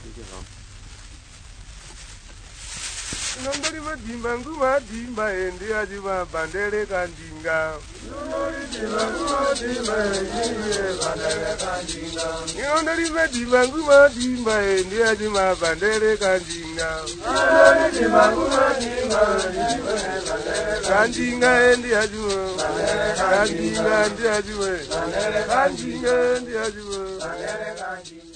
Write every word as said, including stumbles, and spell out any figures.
Nondori madimba nguma dimba endi ajima bandere kandinga. Nondori madimba nguma dimba endi ajima bandere kandinga. Kandinga endi ajima kandinga endi ajima kandinga endi ajima.